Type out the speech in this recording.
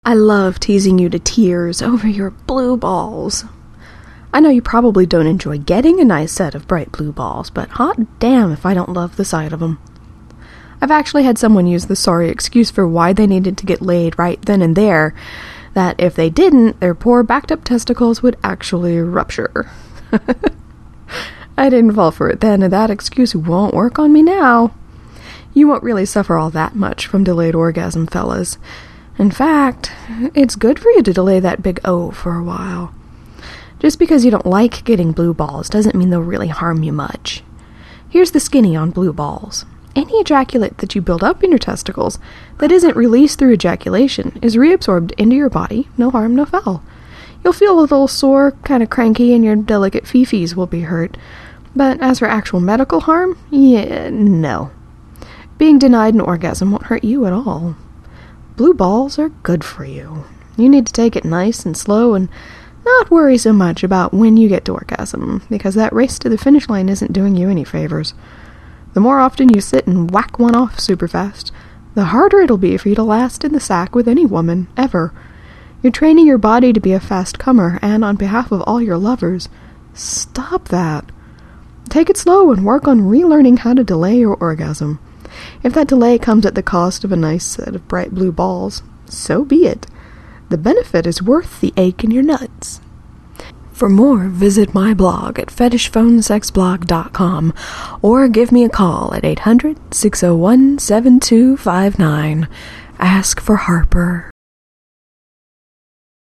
I love teasing you to tears over your blue balls. I know you probably don't enjoy getting a nice set of bright blue balls, but hot damn if I don't love the sight of them. I've actually had someone use the sorry excuse for why they needed to get laid right then and there, that if they didn't, their poor backed-up testicles would actually rupture. I didn't fall for it then, and that excuse won't work on me now. You won't really suffer all that much from delayed orgasm, fellas. In fact, it's good for you to delay that big O for a while. Just because you don't like getting blue balls doesn't mean they'll really harm you much. Here's the skinny on blue balls. Any ejaculate that you build up in your testicles that isn't released through ejaculation is reabsorbed into your body, no harm, no foul. You'll feel a little sore, kind of cranky, and your delicate fifis will be hurt. But as for actual medical harm, no. Being denied an orgasm won't hurt you at all. Blue balls are good for you. You need to take it nice and slow and not worry so much about when you get to orgasm, because that race to the finish line isn't doing you any favors. The more often you sit and whack one off super fast, the harder it'll be for you to last in the sack with any woman, ever. You're training your body to be a fast comer, and on behalf of all your lovers, stop that. Take it slow and work on relearning how to delay your orgasm. If that delay comes at the cost of a nice set of bright blue balls, so be it. The benefit is worth the ache in your nuts. For more, visit my blog at fetishphonesexblog.com or give me a call at 800-601-7259. Ask for Harper.